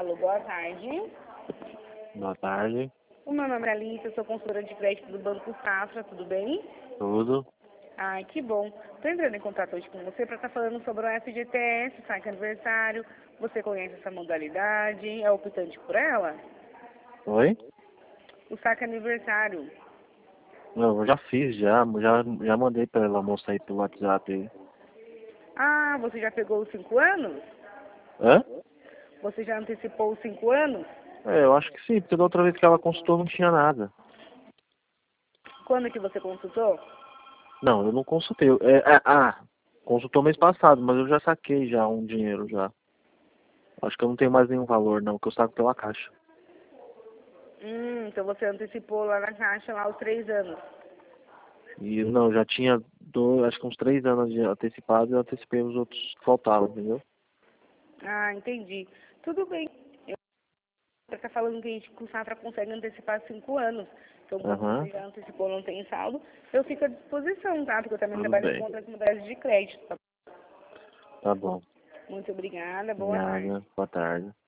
Alô, boa tarde. Boa tarde. O meu nome é Alice, eu sou consultora de crédito do Banco Safra, tudo bem? Tudo? Ai, que bom. Estou entrando em contato hoje com você para estar falando sobre o FGTS, saque aniversário. Você conhece essa modalidade? É optante por ela? Oi? O saque aniversário. Não, eu já fiz, já mandei pra ela moça aí pelo WhatsApp aí. Ah, você já pegou os 5 anos? Hã? Você já antecipou os 5 anos? É, eu acho que sim, porque da outra vez que ela consultou não tinha nada. Quando que você consultou? Não, eu não consultei. Consultou mês passado, mas eu já saquei já um dinheiro já. Acho que eu não tenho mais nenhum valor não, que eu saco pela caixa. Então você antecipou lá na caixa lá os 3 anos. E não, já tinha acho que uns 3 anos de antecipado e eu antecipei os outros que faltavam, entendeu? Ah, entendi. Tudo bem. Você está falando que a gente com o Safra consegue antecipar 5 anos. Então, como Aham, você já antecipou, não tem saldo, eu fico à disposição, tá? Porque eu também tudo trabalho com bem. outras modalidades de crédito. Tá? Tá bom. Muito obrigada, boa tarde. Nada, boa tarde.